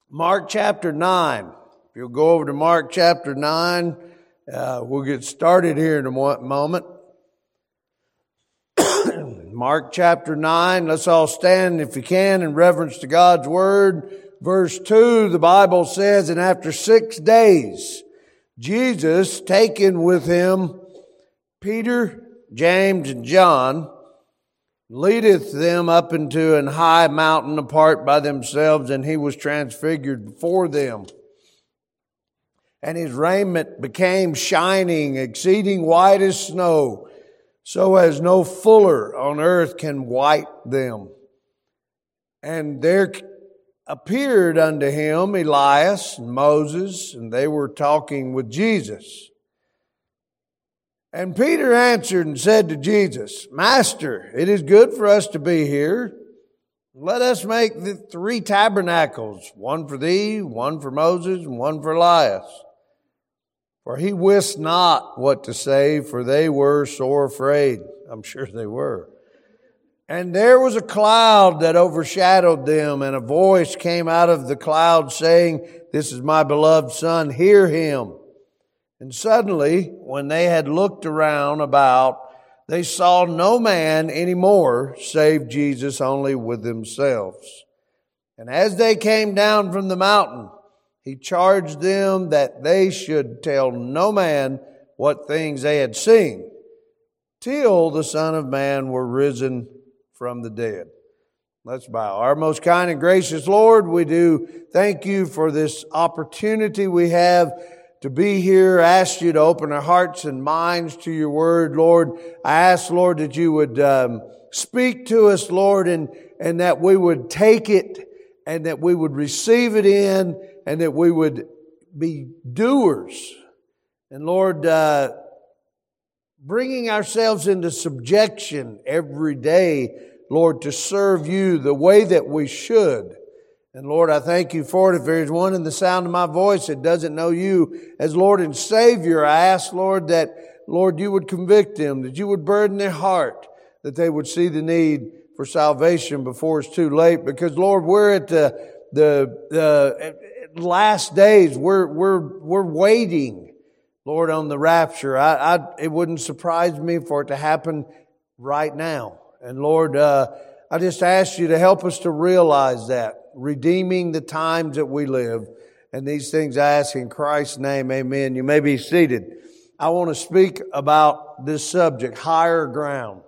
Mark chapter 9. If you'll go over to Mark chapter 9, we'll get started here in a moment. Mark chapter 9, let's all stand if you can in reverence to God's Word. Verse 2, the Bible says, "And after 6 days, Jesus, taking with him Peter, James, and John, leadeth them up into an high mountain apart by themselves, and he was transfigured before them. And his raiment became shining, exceeding white as snow, so as no fuller on earth can white them. And there appeared unto him Elias and Moses, and they were talking with Jesus. And Peter answered and said to Jesus, Master, it is good for us to be here. Let us make the 3 tabernacles, one for thee, one for Moses, and one for Elias. For he wist not what to say, for they were sore afraid. I'm sure they were. And there was a cloud that overshadowed them, and a voice came out of the cloud saying, This is my beloved Son, hear him. And suddenly, when they had looked around about, they saw no man any more, save Jesus only with themselves. And as they came down from the mountain, he charged them that they should tell no man what things they had seen, till the Son of Man were risen from the dead. Let's bow. Our most kind and gracious Lord, we do thank you for this opportunity we have to be here. I ask you to open our hearts and minds to your word, Lord. I ask, Lord, that you would speak to us, Lord, and that we would take it and that we would receive it in and that we would be doers. And Lord, bringing ourselves into subjection every day, Lord, to serve you the way that we should. And Lord, I thank you for it. If there is one in the sound of my voice that doesn't know you as Lord and Savior, I ask, Lord, that, Lord, you would convict them, that you would burden their heart, that they would see the need for salvation before it's too late. Because, Lord, we're at the last days. We're waiting, Lord, on the rapture. It wouldn't surprise me for it to happen right now. And Lord, I just ask you to help us to realize that, redeeming the times that we live. And these things I ask in Christ's name, amen. You may be seated. I want to speak about this subject, higher ground.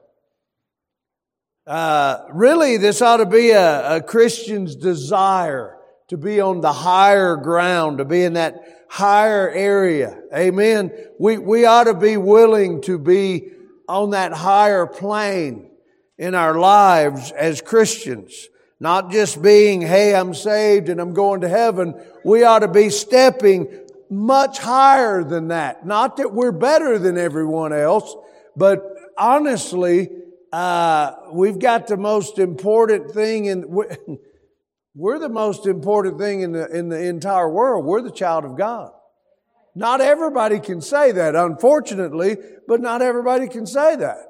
Really, this ought to be a Christian's desire to be on the higher ground, to be in that higher area. Amen. We ought to be willing to be on that higher plane in our lives as Christians. Not just being, hey, I'm saved and I'm going to heaven. We ought to be stepping much higher than that. Not that we're better than everyone else, but honestly, we've got the most important thing we're the most important thing in the entire world. We're the child of God. Not everybody can say that, unfortunately, but not everybody can say that.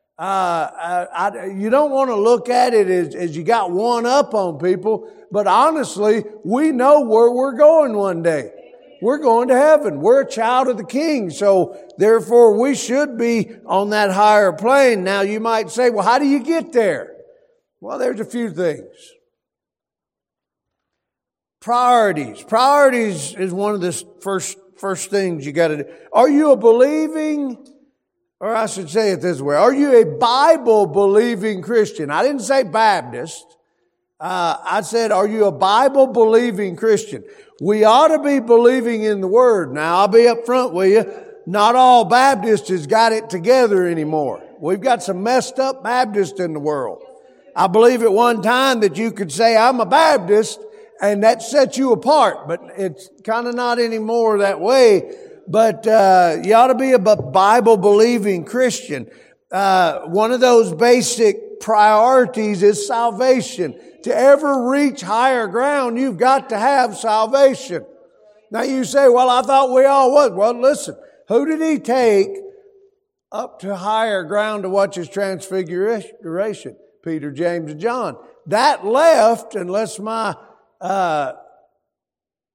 You don't want to look at it as you got one up on people, but honestly, we know where we're going one day. We're going to heaven. We're a child of the King, so therefore we should be on that higher plane. Now you might say, well, how do you get there? Well, there's a few things. Priorities. Priorities is one of the first things you got to do. Are you a believing, or I should say it this way, are you a Bible-believing Christian? I didn't say Baptist. I said, are you a Bible-believing Christian? We ought to be believing in the Word. Now, I'll be up front with you. Not all Baptists has got it together anymore. We've got some messed up Baptists in the world. I believe at one time that you could say, I'm a Baptist, and that sets you apart. But it's kind of not anymore that way. But you ought to be a Bible-believing Christian. One of those basic priorities is salvation. To ever reach higher ground, you've got to have salvation. Now you say, well, I thought we all was. Well, listen, who did he take up to higher ground to watch his transfiguration? Peter, James, and John. That left, unless my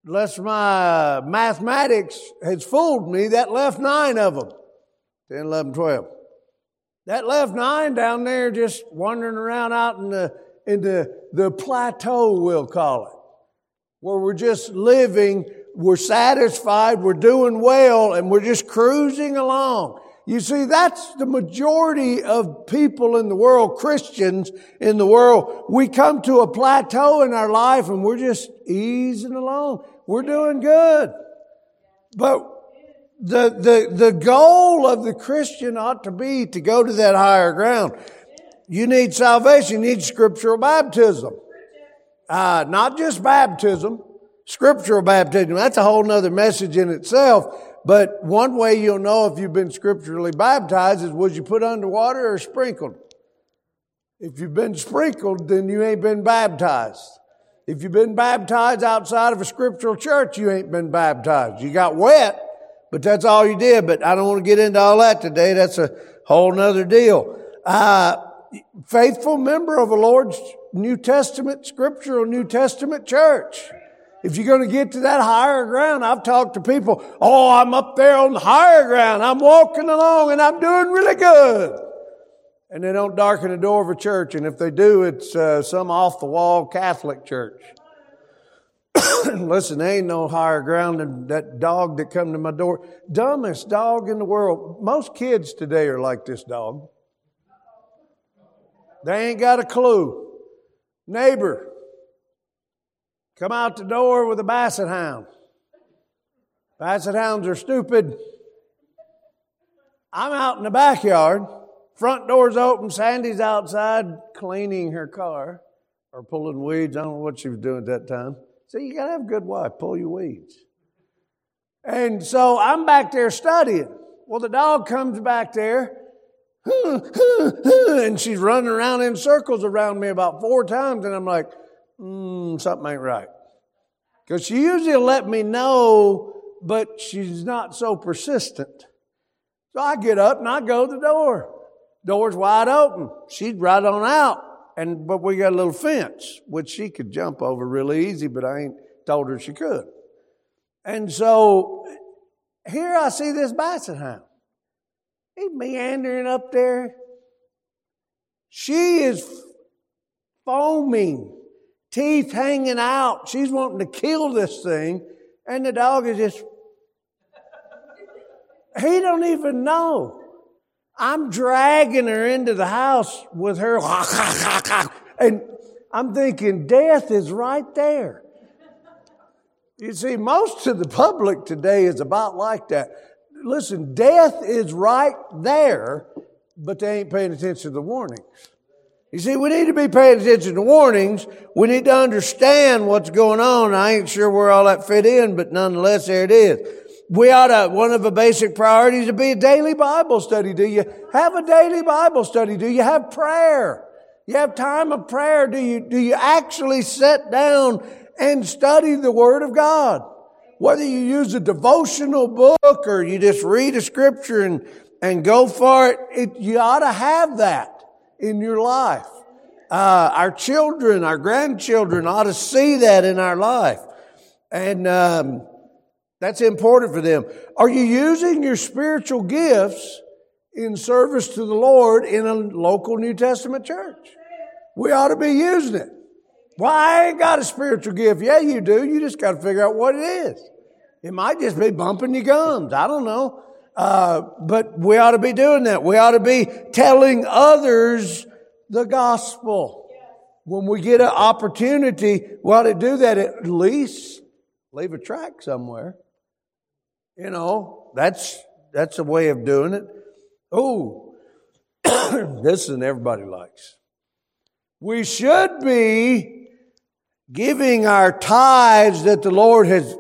unless my mathematics has fooled me, that left 9 of them. 10, 11, 12. That left 9 down there just wandering around out in the plateau, we'll call it, where we're just living, we're satisfied, we're doing well, and we're just cruising along. You see, that's the majority of people in the world, Christians in the world. We come to a plateau in our life and we're just easing along. We're doing good. But the goal of the Christian ought to be to go to that higher ground. You need salvation. You need scriptural baptism. Not just baptism, scriptural baptism. That's a whole nother message in itself. But one way you'll know if you've been scripturally baptized is, was you put underwater or sprinkled? If you've been sprinkled, then you ain't been baptized. If you've been baptized outside of a scriptural church, you ain't been baptized. You got wet, but that's all you did. But I don't want to get into all that today. That's a whole nother deal. Faithful member of a Lord's New Testament, scriptural New Testament church. If you're going to get to that higher ground, I've talked to people, oh, I'm up there on the higher ground. I'm walking along and I'm doing really good. And they don't darken the door of a church. And if they do, it's some off-the-wall Catholic church. Listen, there ain't no higher ground than that dog that come to my door. Dumbest dog in the world. Most kids today are like this dog. They ain't got a clue. Neighbor, come out the door with a basset hound. Basset hounds are stupid. I'm out in the backyard. Front door's open. Sandy's outside cleaning her car or pulling weeds. I don't know what she was doing at that time. So you got to have a good wife. Pull your weeds. And so I'm back there studying. Well, the dog comes back there. And she's running around in circles around me about 4 times. And I'm like, something ain't right. Because she usually let me know, but she's not so persistent. So I get up and I go to the door. Door's wide open. She's right on out. But we got a little fence, which she could jump over really easy, but I ain't told her she could. And so here I see this basset hound. He's meandering up there. She is foaming, teeth hanging out. She's wanting to kill this thing. And the dog is just, he don't even know. I'm dragging her into the house with her. And I'm thinking, death is right there. You see, most of the public today is about like that. Listen, death is right there, but they ain't paying attention to the warnings. You see, we need to be paying attention to warnings. We need to understand what's going on. I ain't sure where all that fit in, but nonetheless, there it is. One of the basic priorities to be a daily Bible study. Do you have a daily Bible study? Do you have prayer? You have time of prayer? Do you actually sit down and study the Word of God? Whether you use a devotional book or you just read a scripture and go for it, you ought to have that in your life. Our children, our grandchildren ought to see that in our life. And that's important for them. Are you using your spiritual gifts in service to the Lord in a local New Testament church? We ought to be using it. Well, I ain't got a spiritual gift. Yeah, you do. You just got to figure out what it is. It might just be bumping your gums. I don't know. But we ought to be doing that. We ought to be telling others the gospel. When we get an opportunity, we ought to do that. At least leave a tract somewhere. You know, that's a way of doing it. Oh, this one everybody likes. We should be giving our tithes that the Lord has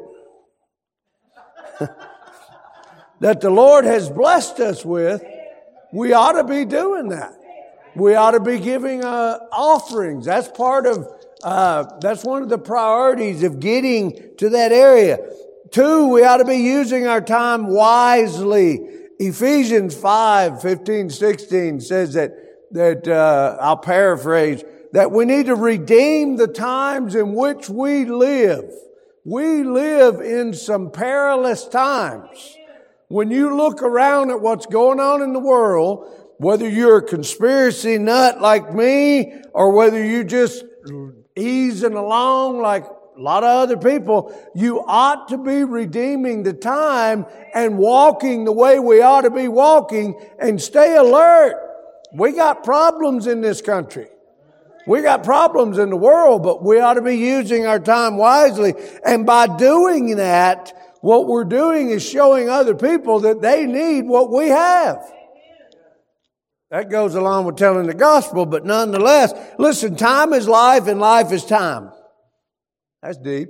blessed us with. We ought to be doing that. We ought to be giving offerings. That's that's one of the priorities of getting to that area. 2, we ought to be using our time wisely. Ephesians 5:15-16 says that I'll paraphrase, that we need to redeem the times in which we live. We live in some perilous times. When you look around at what's going on in the world, whether you're a conspiracy nut like me or whether you just easing along like a lot of other people, you ought to be redeeming the time and walking the way we ought to be walking and stay alert. We got problems in this country. We got problems in the world, but we ought to be using our time wisely. And by doing that, what we're doing is showing other people that they need what we have. That goes along with telling the gospel, but nonetheless, listen, time is life and life is time. That's deep.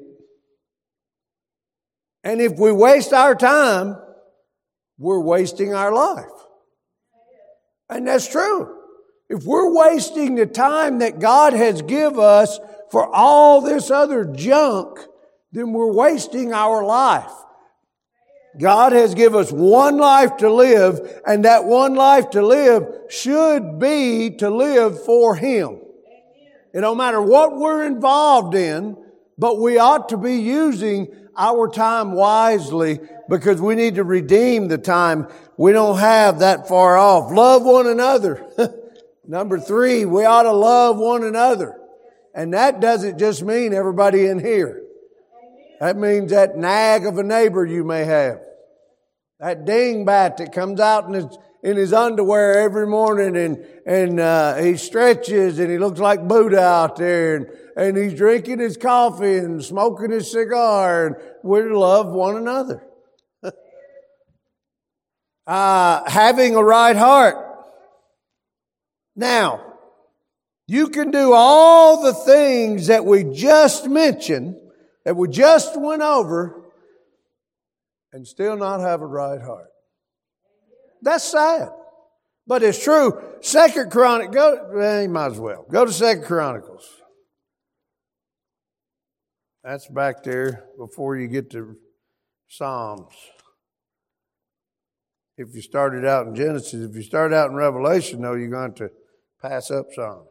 And if we waste our time, we're wasting our life. And that's true. If we're wasting the time that God has given us for all this other junk, then we're wasting our life. God has given us one life to live, and that one life to live should be to live for Him. It don't matter what we're involved in, but we ought to be using our time wisely because we need to redeem the time. We don't have that far off. Love one another. Number 3, we ought to love one another. And that doesn't just mean everybody in here. That means that nag of a neighbor you may have. That dingbat that comes out in his underwear every morning and he stretches and he looks like Buddha out there and he's drinking his coffee and smoking his cigar, and we love one another. Having a right heart. Now, you can do all the things that we just mentioned, that we just went over, and still not have a right heart. That's sad. But it's true. Second Chronicles, you might as well. Go to 2 Chronicles. That's back there before you get to Psalms. If you started out in Genesis, if you start out in Revelation, though, you're going to pass up Psalms.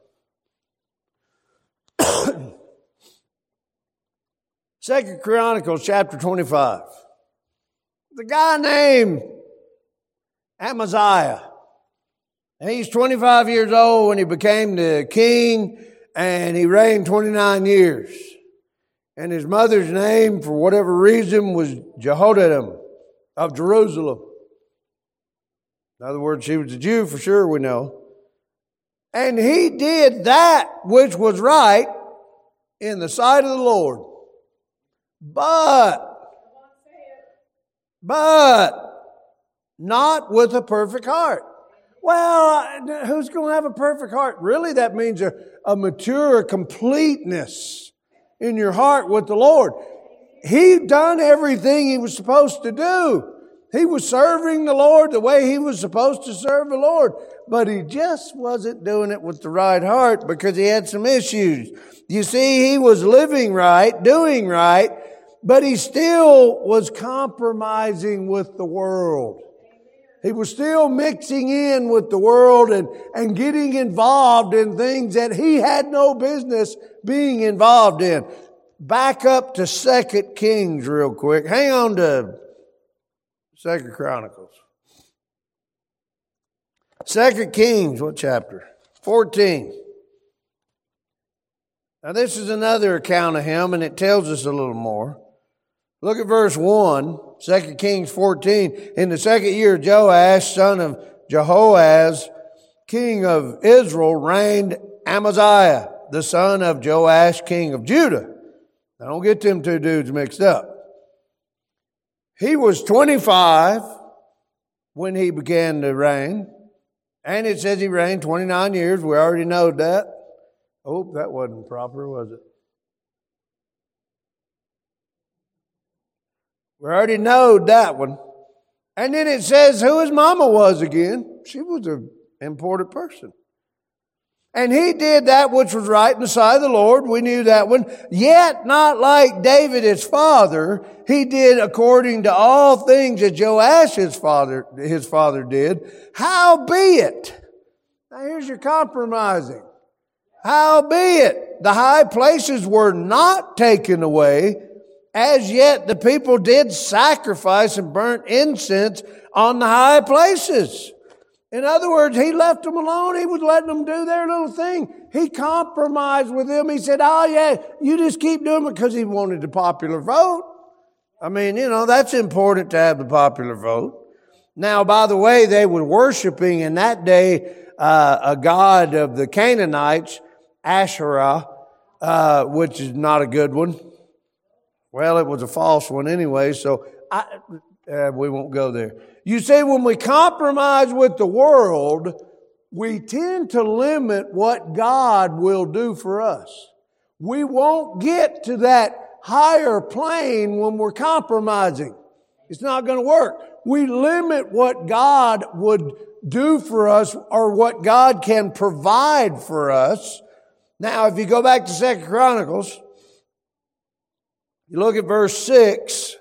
2 Chronicles chapter 25. The guy named Amaziah. And he's 25 years old when he became the king, and he reigned 29 years. And his mother's name, for whatever reason, was Jehoiakim of Jerusalem. In other words, she was a Jew for sure, we know. And he did that which was right in the sight of the Lord. But not with a perfect heart. Well, who's going to have a perfect heart? Really, that means a mature completeness in your heart with the Lord. He done everything he was supposed to do. He was serving the Lord the way he was supposed to serve the Lord. But he just wasn't doing it with the right heart because he had some issues. You see, he was living right, doing right, but he still was compromising with the world. He was still mixing in with the world and getting involved in things that he had no business being involved in. Back up to 2 Kings real quick. Hang on to 2 Chronicles. 2 Kings, what chapter? 14. Now this is another account of him, and it tells us a little more. Look at verse 1, 2 Kings 14. In the second year, Joash, son of Jehoahaz, king of Israel, reigned Amaziah, the son of Joash, king of Judah. Now don't get them two dudes mixed up. He was 25 when he began to reign. And it says he reigned 29 years. We already know that. Oh, that wasn't proper, was it? We already know that one. And then it says who his mama was again. She was an important person. And he did that which was right in the sight of the Lord. We knew that one. Yet not like David his father. He did according to all things that Joash his father did. Howbeit. Now here's your compromising. Howbeit. The high places were not taken away, as yet the people did sacrifice and burnt incense on the high places. In other words, he left them alone. He was letting them do their little thing. He compromised with them. He said, oh yeah, you just keep doing it, because he wanted the popular vote. I mean, that's important to have the popular vote. Now, by the way, they were worshiping in that day a god of the Canaanites, Asherah, which is not a good one. Well, it was a false one anyway, so we won't go there. You see, when we compromise with the world, we tend to limit what God will do for us. We won't get to that higher plane when we're compromising. It's not going to work. We limit what God would do for us, or what God can provide for us. Now, if you go back to 2 Chronicles, you look at verse 6,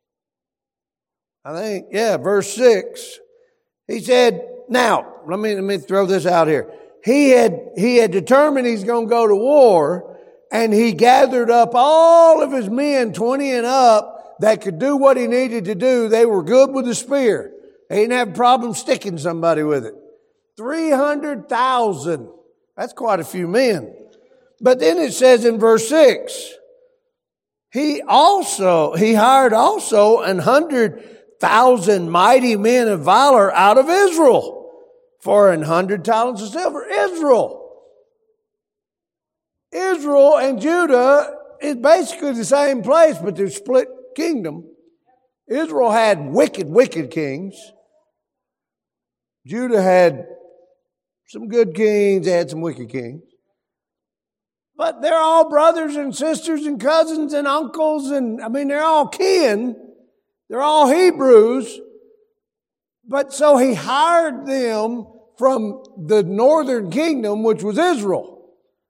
verse 6. He said, now, let me throw this out here. He had determined he's going to go to war, and he gathered up all of his men, 20 and up, that could do what he needed to do. They were good with the spear. They didn't have a problem sticking somebody with it. 300,000. That's quite a few men. But then it says in verse 6, he hired also 100,000 mighty men of valor out of Israel for 100 talents of silver. Israel and Judah is basically the same place, but they're split kingdom. Israel had wicked kings. Judah had some good kings, they had some wicked kings. But they're all brothers and sisters and cousins and uncles, and they're all kin. They're all Hebrews. But so he hired them from the northern kingdom, which was Israel.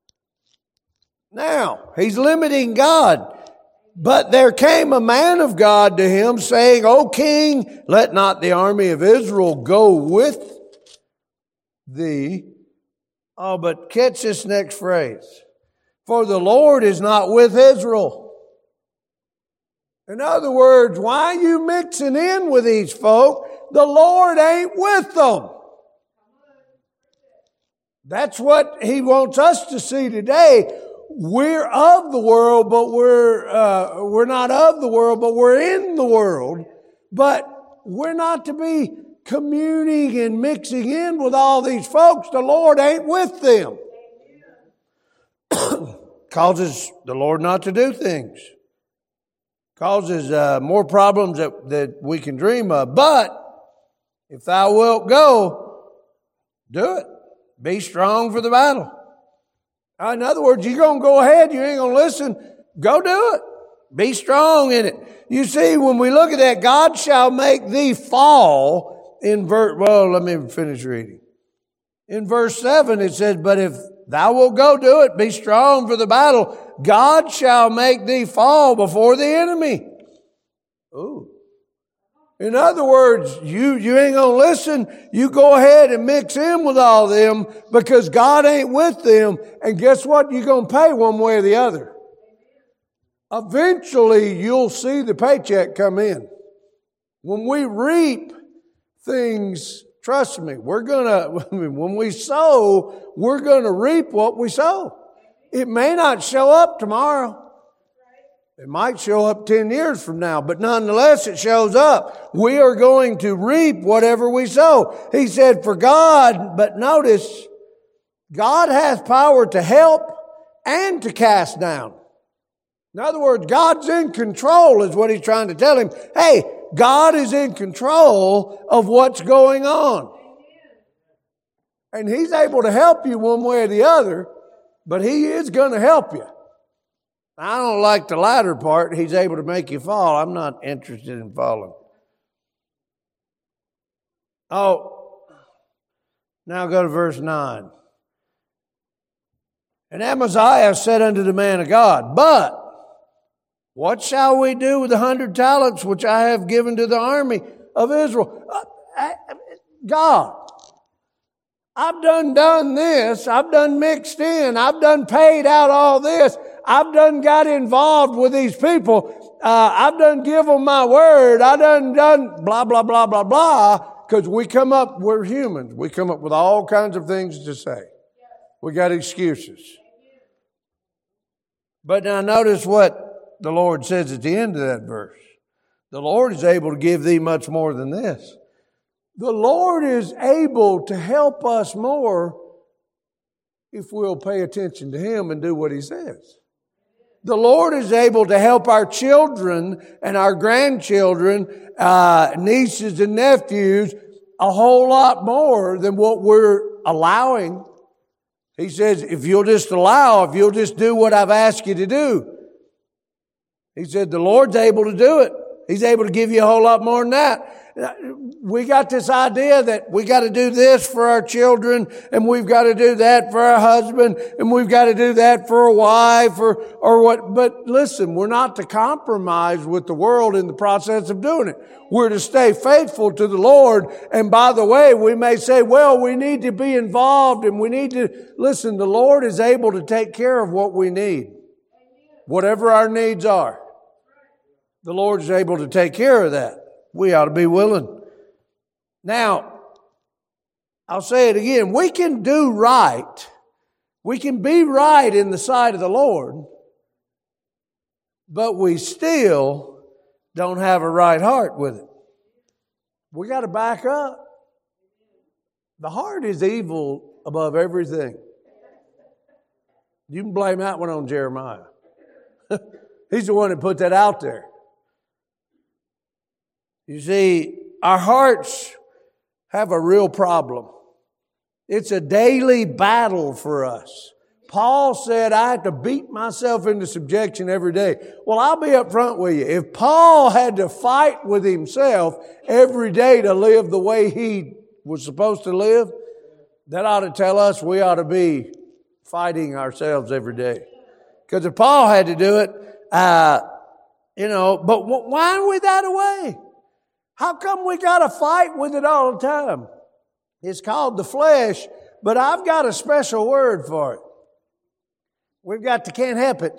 Now, he's limiting God. But there came a man of God to him, saying, O king, let not the army of Israel go with thee. Oh, but catch this next phrase. For the Lord is not with Israel. In other words, why are you mixing in with these folk? The Lord ain't with them. That's what he wants us to see today. We're of the world, but we're not of the world, but we're in the world. But we're not to be communing and mixing in with all these folks. The Lord ain't with them. Causes the Lord not to do things. Causes more problems that we can dream of. But if thou wilt go, do it. Be strong for the battle. In other words, you're going to go ahead, you ain't going to listen, go do it. Be strong in it. You see, when we look at that, God shall make thee fall let me finish reading. In verse 7 it says, but if thou wilt go do it, be strong for the battle, God shall make thee fall before the enemy. Ooh. In other words, you ain't going to listen. You go ahead and mix in with all them because God ain't with them. And guess what? You're going to pay one way or the other. Eventually, you'll see the paycheck come in. When we reap things, trust me, when we sow, we're going to reap what we sow. It may not show up tomorrow. It might show up 10 years from now, but nonetheless it shows up. We are going to reap whatever we sow. He said, for God, but notice, God has power to help and to cast down. In other words, God's in control is what he's trying to tell him. Hey, God is in control of what's going on. And he's able to help you one way or the other, but he is going to help you. I don't like the latter part. He's able to make you fall. I'm not interested in falling. Oh, now go to verse 9. And Amaziah said unto the man of God, but what shall we do with 100 talents which I have given to the army of Israel? God, I've done this. I've done mixed in. I've done paid out all this. I've done got involved with these people. I've done give them my word. I done blah, blah, blah, blah, blah. Because we're humans. We come up with all kinds of things to say. We got excuses. But now notice what the Lord says at the end of that verse. The Lord is able to give thee much more than this. The Lord is able to help us more if we'll pay attention to Him and do what He says. The Lord is able to help our children and our grandchildren, nieces and nephews, a whole lot more than what we're allowing. He says, if you'll just do what I've asked you to do. He said, the Lord's able to do it. He's able to give you a whole lot more than that. We got this idea that we got to do this for our children, and we've got to do that for our husband, and we've got to do that for a wife, or what. But listen, we're not to compromise with the world in the process of doing it. We're to stay faithful to the Lord. And by the way, we may say, well, we need to be involved, and we need to listen. The Lord is able to take care of what we need, whatever our needs are. The Lord is able to take care of that. We ought to be willing. Now, I'll say it again. We can do right. We can be right in the sight of the Lord, but we still don't have a right heart with it. We got to back up. The heart is evil above everything. You can blame that one on Jeremiah. He's the one that put that out there. You see, our hearts have a real problem. It's a daily battle for us. Paul said, I have to beat myself into subjection every day. Well, I'll be up front with you. If Paul had to fight with himself every day to live the way he was supposed to live, that ought to tell us we ought to be fighting ourselves every day. Because if Paul had to do it, but why are we that way? How come we got to fight with it all the time? It's called the flesh, but I've got a special word for it. We've got the can't help it.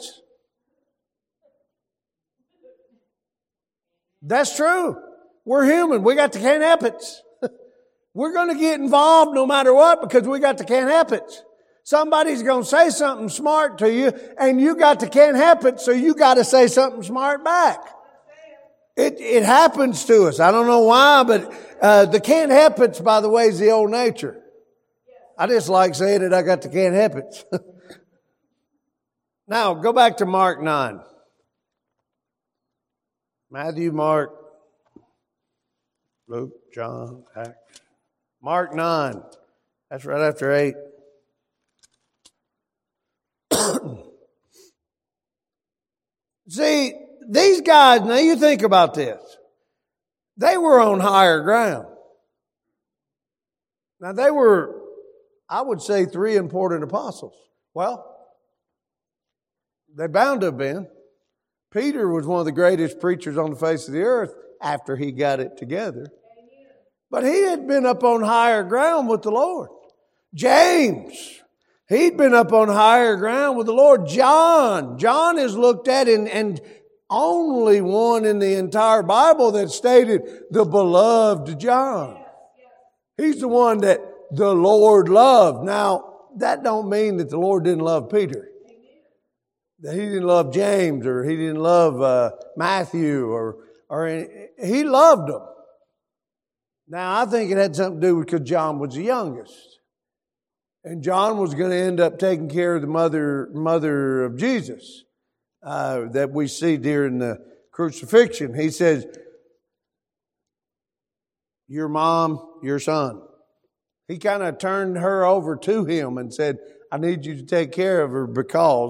That's true. We're human. We got the can't help it. We're going to get involved no matter what because we got the can't help it. Somebody's going to say something smart to you and you got the can't help it, so you got to say something smart back. It happens to us. I don't know why, but the can't help it, by the way, is the old nature. I just like saying it, I got the can't help it. Now, go back to Mark 9. Matthew, Mark, Luke, John, Acts. Mark 9. That's right after 8. See, these guys, now you think about this. They were on higher ground. Now they were, I would say, 3 important apostles. Well, they bound to have been. Peter was one of the greatest preachers on the face of the earth after he got it together. But he had been up on higher ground with the Lord. James, he'd been up on higher ground with the Lord. John is looked at and only one in the entire Bible that stated the beloved John. He's the one that the Lord loved. Now, that don't mean that the Lord didn't love Peter. That he didn't love James or he didn't love Matthew or he loved them. Now, I think it had something to do with because John was the youngest. And John was going to end up taking care of the mother of Jesus. That we see during the crucifixion. He says, your mom, your son. He kind of turned her over to him and said, I need you to take care of her because,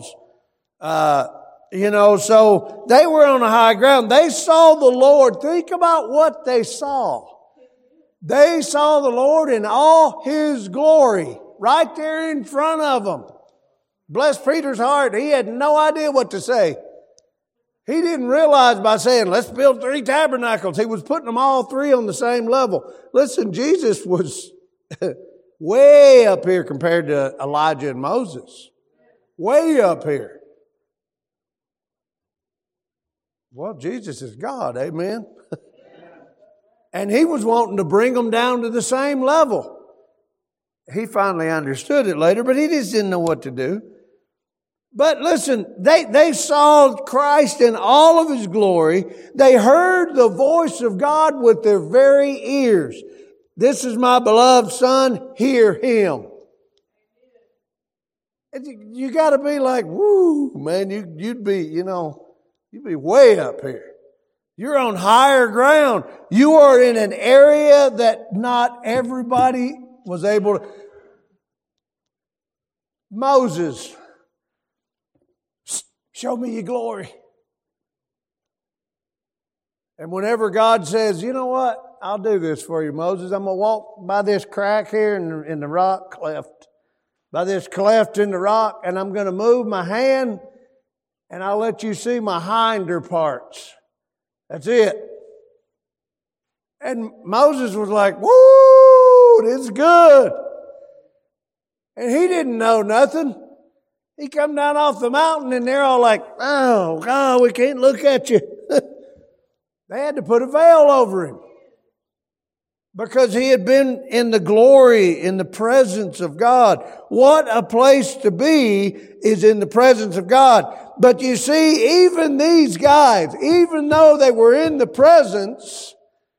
so they were on a high ground. They saw the Lord. Think about what they saw. They saw the Lord in all His glory right there in front of them. Bless Peter's heart. He had no idea what to say. He didn't realize by saying, let's build 3 tabernacles. He was putting them all 3 on the same level. Listen, Jesus was way up here compared to Elijah and Moses. Way up here. Well, Jesus is God, amen? And he was wanting to bring them down to the same level. He finally understood it later, but he just didn't know what to do. But listen, they saw Christ in all of His glory. They heard the voice of God with their very ears. This is my beloved Son, hear Him. And you got to be like, woo, man, you'd be way up here. You're on higher ground. You are in an area that not everybody was able to. Moses, show me your glory. And whenever God says, you know what, I'll do this for you, Moses. I'm going to walk by this crack here in the rock cleft. By this cleft in the rock, and I'm going to move my hand, and I'll let you see my hinder parts. That's it. And Moses was like, woo, this is good. And he didn't know nothing. He come down off the mountain, and they're all like, oh, God, we can't look at you. They had to put a veil over him. Because he had been in the glory, in the presence of God. What a place to be is in the presence of God. But you see, even these guys, even though they were in the presence,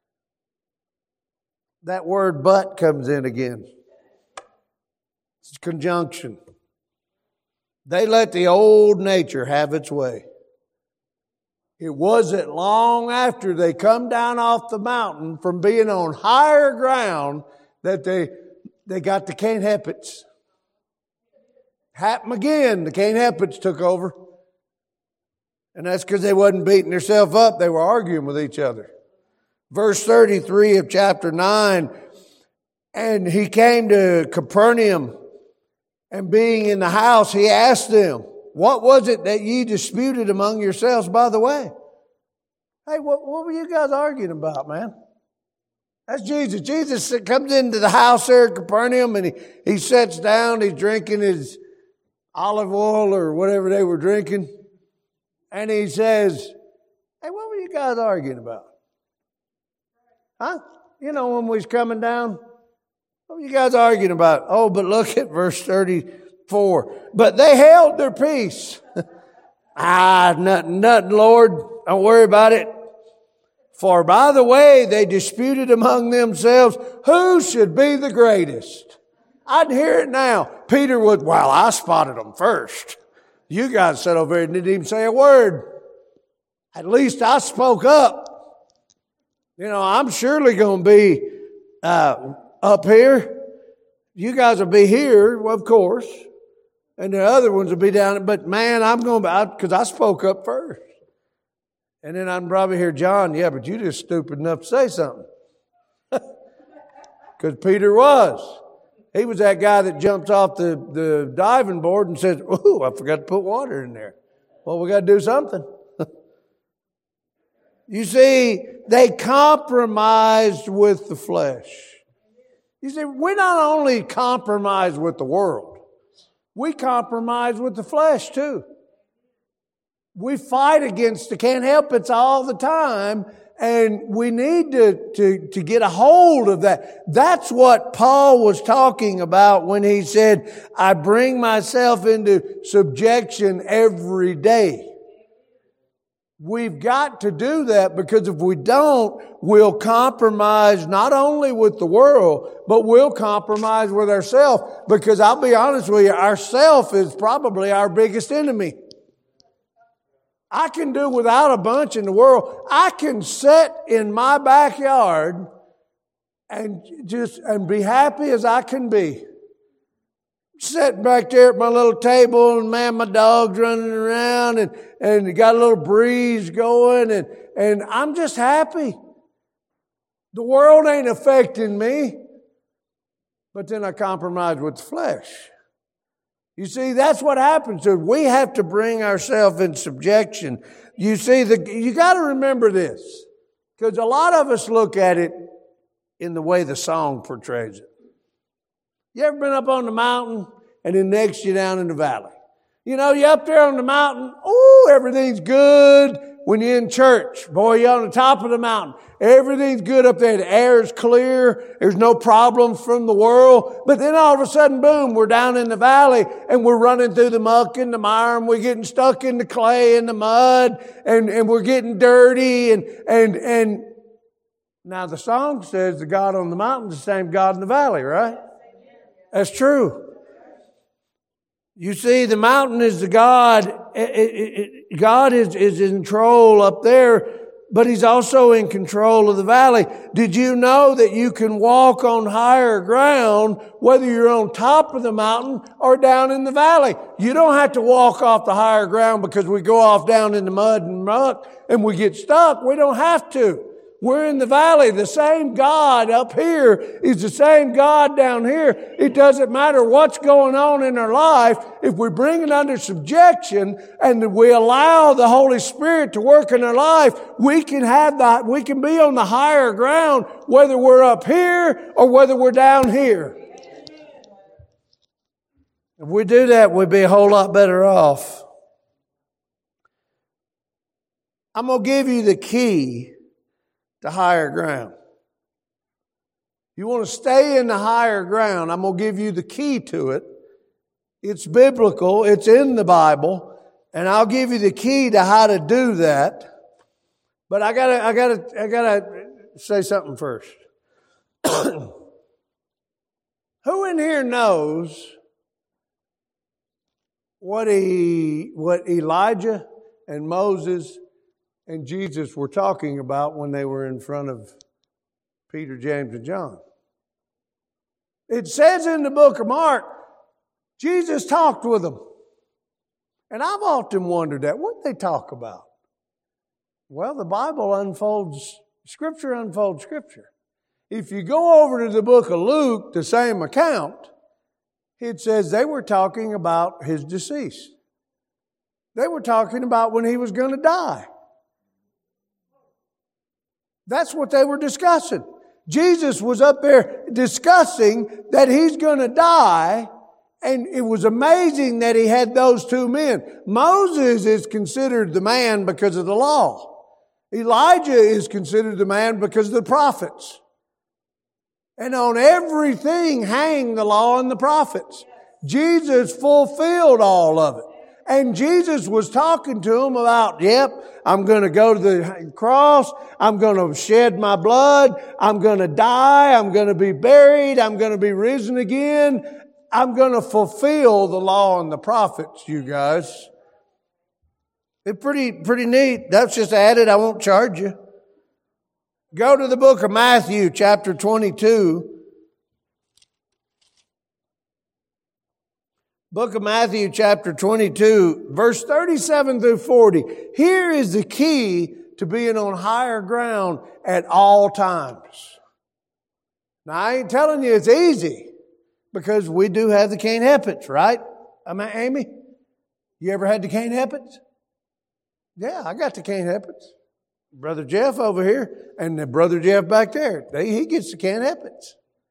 that word but comes in again. It's conjunction. They let the old nature have its way. It wasn't long after they come down off the mountain from being on higher ground that they got the can't help it's. Happened again. The can't help it's took over. And that's because they wasn't beating themselves up. They were arguing with each other. Verse 33 of chapter 9. And he came to Capernaum, and being in the house, he asked them, what was it that ye disputed among yourselves by the way? Hey, what were you guys arguing about, man? That's Jesus. Jesus comes into the house there at Capernaum, and he sits down, he's drinking his olive oil or whatever they were drinking. And he says, hey, what were you guys arguing about? Huh? You know, when we was coming down, what were you guys arguing about? Oh, but look at verse 34. But they held their peace. Nothing, Lord. Don't worry about it. For by the way, they disputed among themselves who should be the greatest. I'd hear it now. Peter would, well, I spotted them first. You guys sat over there and didn't even say a word. At least I spoke up. You know, I'm surely going to be up here. You guys will be here, well, of course. And the other ones will be down. But man, I'm going to, because I spoke up first. And then I'd probably hear John, yeah, but you just stupid enough to say something. Because Peter was. He was that guy that jumps off the diving board and says, ooh, I forgot to put water in there. Well, we got to do something. You see, they compromised with the flesh. You see, we not only compromise with the world, we compromise with the flesh too. We fight against the can't help it all the time, and we need to get a hold of that. That's what Paul was talking about when he said, I bring myself into subjection every day. We've got to do that, because if we don't, we'll compromise not only with the world, but we'll compromise with ourselves. Because I'll be honest with you, ourself is probably our biggest enemy. I can do without a bunch in the world. I can sit in my backyard and be happy as I can be. Sitting back there at my little table, and man, my dog's running around, and got a little breeze going, and I'm just happy. The world ain't affecting me. But then I compromise with the flesh. You see, that's what happens. So we have to bring ourselves in subjection. You see, you got to remember this, because a lot of us look at it in the way the song portrays it. You ever been up on the mountain and then next you're down in the valley? You know, you're up there on the mountain, oh, everything's good. when you're in church. Boy, you're on the top of the mountain. Everything's good up there. The air is clear. There's no problems from the world. But then all of a sudden, boom, we're down in the valley and we're running through the muck and the mire and we're getting stuck in the clay and the mud and we're getting dirty and now the song says the God on the mountain is the same God in the valley, right? That's true. You see, the mountain is the God. God is in control up there, but He's also in control of the valley. Did you know that you can walk on higher ground whether you're on top of the mountain or down in the valley? You don't have to walk off the higher ground because we go off down in the mud and muck and we get stuck. We don't have to. We're in the valley. The same God up here is the same God down here. It doesn't matter what's going on in our life. If we bring it under subjection and we allow the Holy Spirit to work in our life, we can be on the higher ground whether we're up here or whether we're down here. If we do that, we'd be a whole lot better off. I'm going to give you the key to higher ground. You want to stay in the higher ground, I'm going to give you the key to it. It's biblical, it's in the Bible, and I'll give you the key to how to do that. But I gotta say something first. Who in here knows what Elijah and Moses and Jesus were talking about when they were in front of Peter, James, and John? It says in the book of Mark, Jesus talked with them. And I've often wondered that. What did they talk about? Well, the Bible unfolds Scripture. If you go over to the book of Luke, the same account, it says they were talking about His decease. They were talking about when He was going to die. That's what they were discussing. Jesus was up there discussing that He's going to die, and it was amazing that He had those two men. Moses is considered the man because of the law. Elijah is considered the man because of the prophets. And on everything hang the law and the prophets. Jesus fulfilled all of it. And Jesus was talking to them about, I'm going to go to the cross. I'm going to shed my blood. I'm going to die. I'm going to be buried. I'm going to be risen again. I'm going to fulfill the law and the prophets, you guys. It's pretty neat. That's just added. I won't charge you. Go to the book of Matthew, chapter 22. Book of Matthew, chapter 22, verse 37 through 40. Here is the key to being on higher ground at all times. Now, I ain't telling you it's easy, because we do have the cane hepatic, right? Amy, you ever had the cane hepatic? Yeah, I got the cane hepatic. Brother Jeff over here and the Brother Jeff back there, he gets the cane hepatic.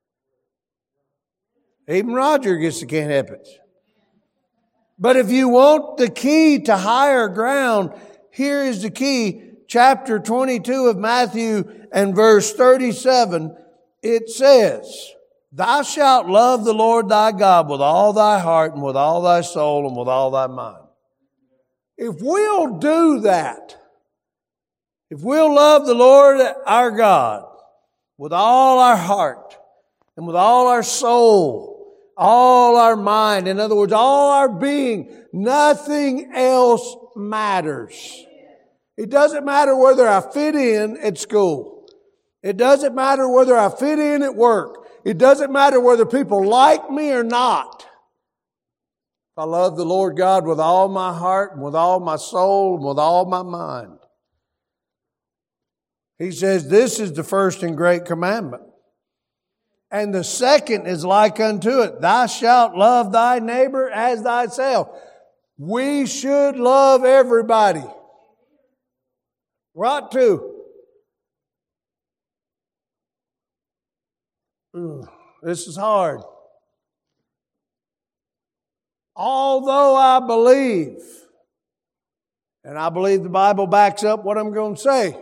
Even Roger gets the cane hepatic. But if you want the key to higher ground, here is the key. Chapter 22 of Matthew and verse 37, it says, Thou shalt love the Lord thy God with all thy heart and with all thy soul and with all thy mind. If we'll do that, if we'll love the Lord our God with all our heart and with all our soul, all our mind, in other words, all our being, nothing else matters. It doesn't matter whether I fit in at school. It doesn't matter whether I fit in at work. It doesn't matter whether people like me or not. If I love the Lord God with all my heart and with all my soul and with all my mind. He says this is the first and great commandment. And the second is like unto it. Thou shalt love thy neighbor as thyself. We should love everybody. Right to. This is hard. Although I believe, And I believe the Bible backs up what I'm going to say.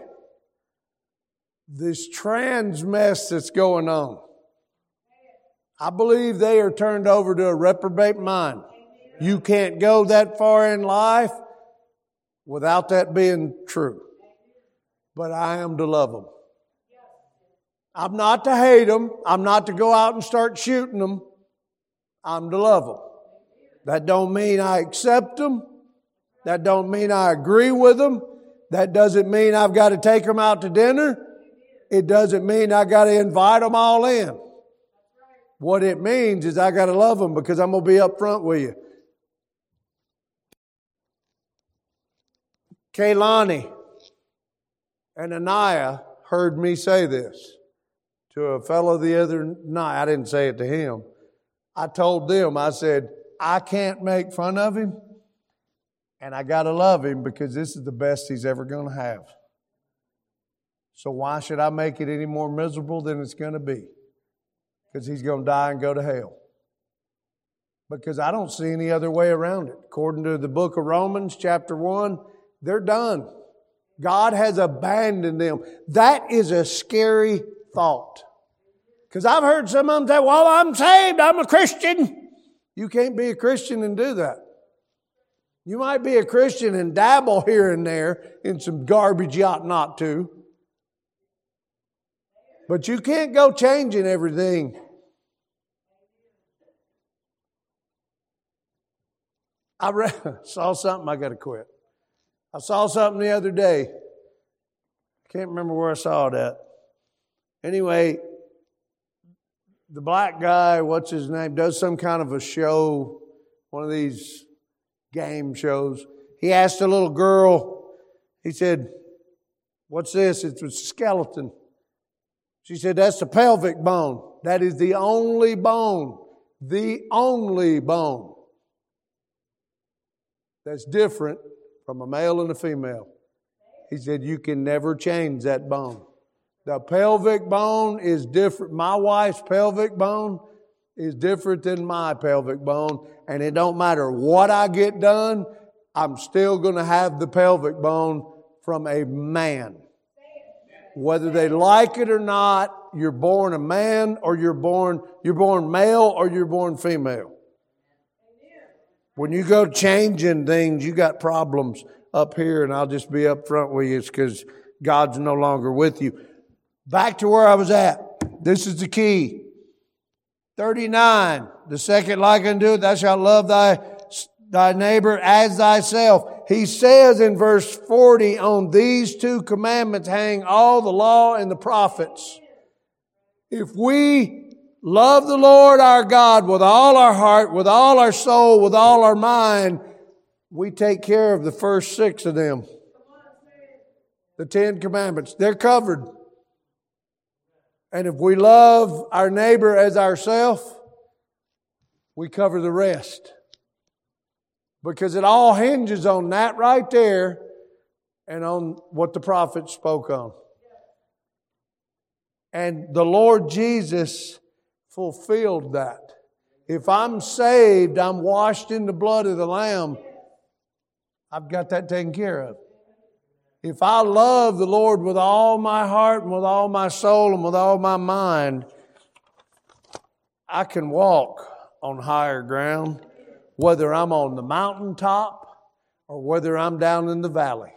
This trans mess that's going on, I believe they are turned over to a reprobate mind. You can't go that far in life without that being true. But I am to love them. I'm not to hate them. I'm not to go out and start shooting them. I'm to love them. That don't mean I accept them. That don't mean I agree with them. That doesn't mean I've got to take them out to dinner. It doesn't mean I got to invite them all in. What it means is I got to love them because I'm going to be up front with you. Kaylani and Anaya heard me say this to a fellow the other night. I didn't say it to him. I told them, I said, I can't make fun of him. And I got to love him because this is the best he's ever going to have. So why should I make it any more miserable than it's going to be? Because he's going to die and go to hell. Because I don't see any other way around it. According to the book of Romans, chapter 1, they're done. God has abandoned them. That is a scary thought. Because I've heard some of them say, well, I'm saved, I'm a Christian. You can't be a Christian and do that. You might be a Christian and dabble here and there in some garbage you ought not to. But you can't go changing everything. I saw something, I got to quit. I saw something the other day. I can't remember where I saw it at. Anyway, the black guy, what's his name, does some kind of a show, one of these game shows. He asked a little girl, he said, what's this? It's a skeleton. She said, that's the pelvic bone. That is the only bone that's different from a male and a female. He said, you can never change that bone. The pelvic bone is different. My wife's pelvic bone is different than my pelvic bone. And it don't matter what I get done, I'm still going to have the pelvic bone from a man. Whether they like it or not, you're born a man or you're born male or you're born female. When you go changing things, you got problems up here, and I'll just be up front with you because God's no longer with you. Back to where I was at. This is the key. 39, the second like unto it, thou shalt love thy neighbor as thyself. He says in verse 40, on these two commandments hang all the law and the prophets. If we love the Lord our God with all our heart, with all our soul, with all our mind, we take care of the first 6 of them. The 10 commandments, they're covered. And if we love our neighbor as ourselves, we cover the rest. Because it all hinges on that right there and on what the prophet spoke on. And the Lord Jesus fulfilled that. If I'm saved, I'm washed in the blood of the Lamb, I've got that taken care of. If I love the Lord with all my heart and with all my soul and with all my mind, I can walk on higher ground, whether I'm on the mountaintop or whether I'm down in the valley.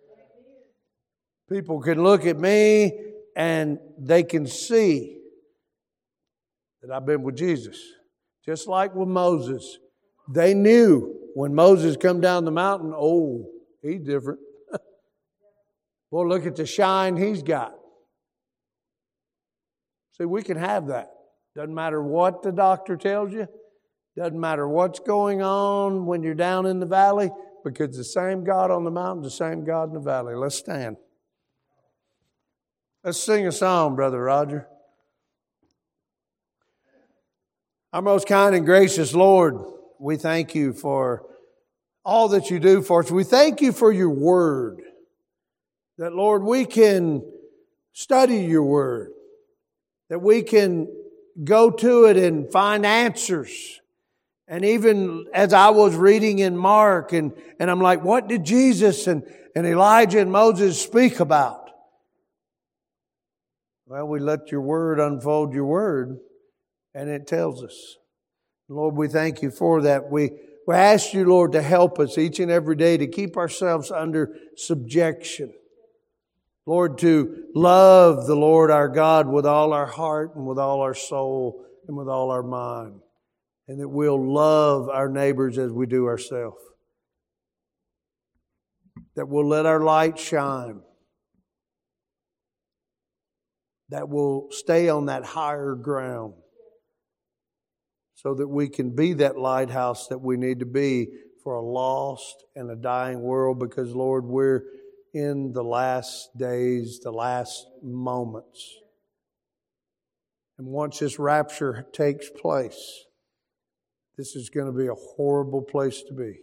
People can look at me and they can see that I've been with Jesus. Just like with Moses. They knew when Moses come down the mountain, oh, he's different. Well, look at the shine he's got. See, we can have that. Doesn't matter what the doctor tells you. Doesn't matter what's going on when you're down in the valley, because the same God on the mountain, the same God in the valley. Let's stand. Let's sing a song, Brother Roger. Our most kind and gracious Lord, we thank you for all that you do for us. We thank you for your word. That, Lord, we can study your word. That we can go to it and find answers. And even as I was reading in Mark, and I'm like, what did Jesus and Elijah and Moses speak about? Well, we let your word unfold your word, and it tells us. Lord, we thank you for that. We ask you, Lord, to help us each and every day to keep ourselves under subjection. Lord, to love the Lord our God with all our heart and with all our soul and with all our mind. And that we'll love our neighbors as we do ourselves. That we'll let our light shine. That we'll stay on that higher ground. So that we can be that lighthouse that we need to be for a lost and a dying world. Because, Lord, we're in the last days, the last moments. And once this rapture takes place, this is going to be a horrible place to be.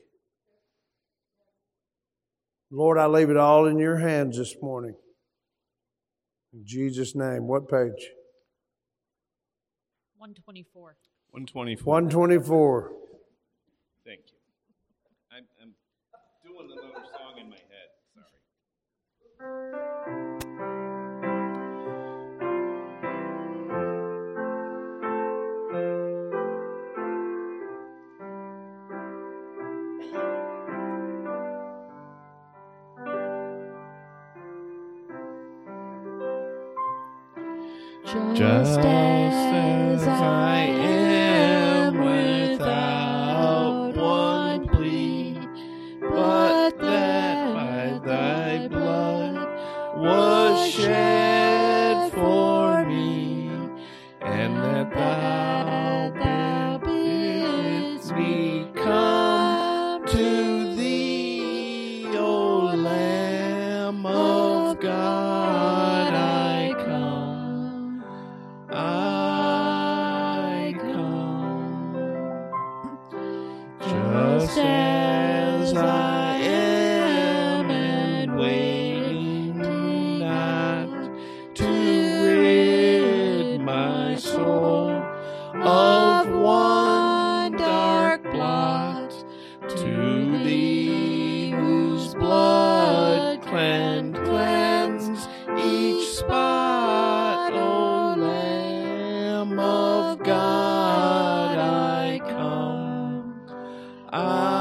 Lord, I leave it all in your hands this morning. In Jesus' name. What page? 124. 124. 124. Thank you. I'm doing another song in my head. Sorry. Just as I am without one plea, but that by thy blood was shed for me, and that thou bidst me come to thee, O Lamb of God, I come. I come. Just as I am, and waiting not to rid my soul of one dark blot, to thee whose blood can cleanse each spot, O Lamb of God, I come.